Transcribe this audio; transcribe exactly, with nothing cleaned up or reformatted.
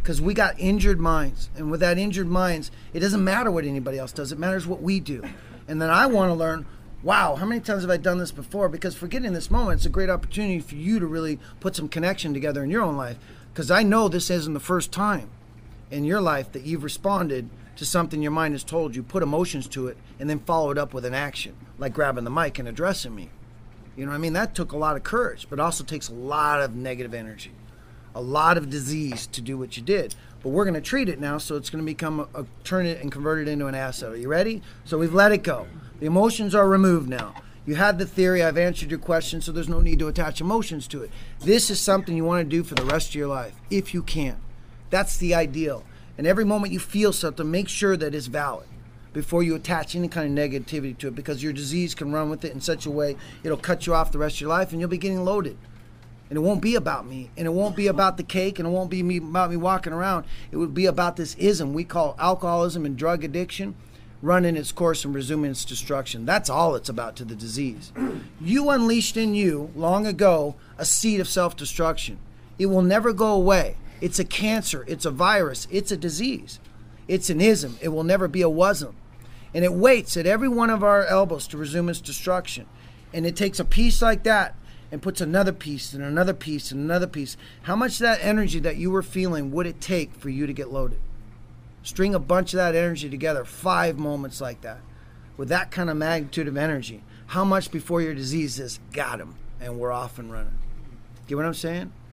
because we got injured minds. And with that injured minds, it doesn't matter what anybody else does. It matters what we do. And then I want to learn, wow, how many times have I done this before? Because forgetting this moment, it's a great opportunity for you to really put some connection together in your own life. Because I know this isn't the first time in your life that you've responded to something your mind has told you, put emotions to it, and then follow it up with an action, like grabbing the mic and addressing me. You know what I mean? That took a lot of courage, but also takes a lot of negative energy, a lot of disease to do what you did. But we're going to treat it now, so it's going to become a, a turn it and convert it into an asset. Are you ready? So we've let it go. The emotions are removed now. You had the theory. I've answered your question, so there's no need to attach emotions to it. This is something you want to do for the rest of your life, if you can. That's the ideal. And every moment you feel something, make sure that it's valid before you attach any kind of negativity to it, because your disease can run with it in such a way it'll cut you off the rest of your life, and you'll be getting loaded. And it won't be about me, and it won't be about the cake, and it won't be me, about me walking around. It would be about this ism we call alcoholism and drug addiction running its course and resuming its destruction. That's all it's about to the disease. You unleashed in you, long ago, a seed of self-destruction. It will never go away. It's a cancer. It's a virus. It's a disease. It's an ism. It will never be a wasm. And it waits at every one of our elbows to resume its destruction. And it takes a piece like that and puts another piece and another piece and another piece. How much of that energy that you were feeling would it take for you to get loaded? String a bunch of that energy together, five moments like that, with that kind of magnitude of energy. How much before your disease is got him, and we're off and running? Get what I'm saying?